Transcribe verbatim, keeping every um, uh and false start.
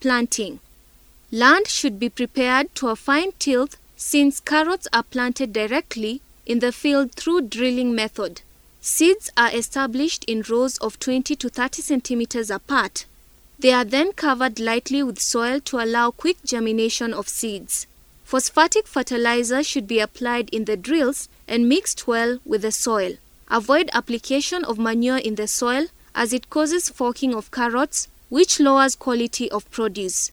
Planting. Land should be prepared to a fine tilth since carrots are planted directly in the field through drilling method. Seeds are established in rows of twenty to thirty centimeters apart. They are then covered lightly with soil to allow quick germination of seeds. Phosphatic fertilizer should be applied in the drills and mixed well with the soil. Avoid application of manure in the soil as it causes forking of carrots, which lowers quality of produce.